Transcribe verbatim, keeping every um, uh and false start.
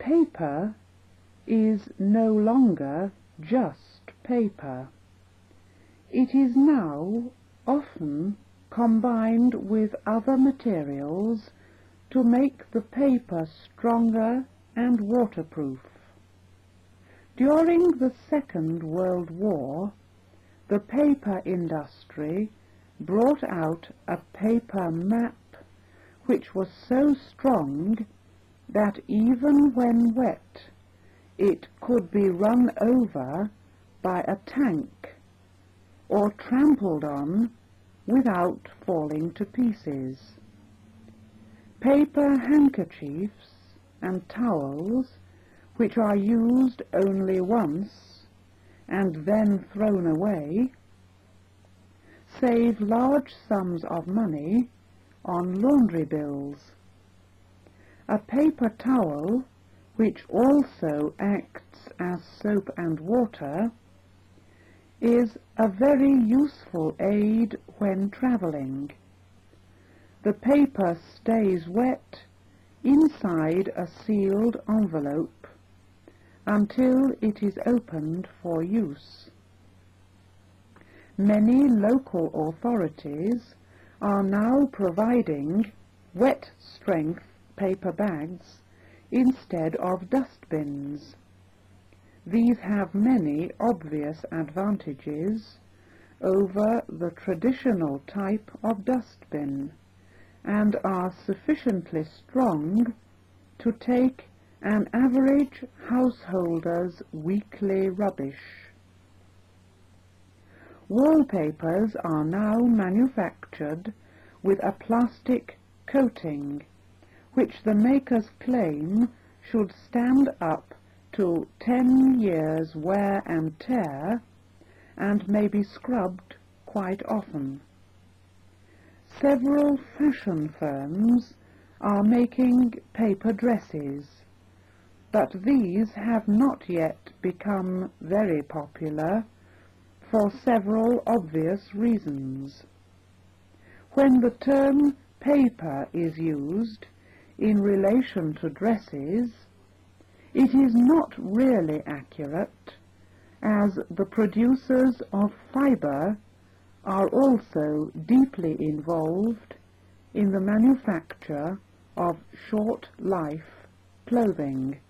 paper is no longer just paper. It is now often combined with other materials to make the paper stronger and waterproof. During the Second World War, the paper industry brought out a paper map which was so strong that even when wet it could be run over by a tank or trampled on without falling to pieces. Paper handkerchiefs and towels, which are used only once and then thrown away, save large sums of money on laundry bills. A paper towel, which also acts as soap and water, is a very useful aid when travelling. The paper stays wet inside a sealed envelope until it is opened for use. Many local authorities are now providing wet-strength paper bags instead of dustbins. These have many obvious advantages over the traditional type of dustbin and are sufficiently strong to take an average householder's weekly rubbish. Wallpapers are now manufactured with a plastic coating, which the makers claim should stand up to ten years wear and tear and may be scrubbed quite often. Several fashion firms are making paper dresses, but these have not yet become very popular for several obvious reasons. When the term paper is used in relation to dresses, it is not really accurate, as the producers of fibre are also deeply involved in the manufacture of short-life clothing.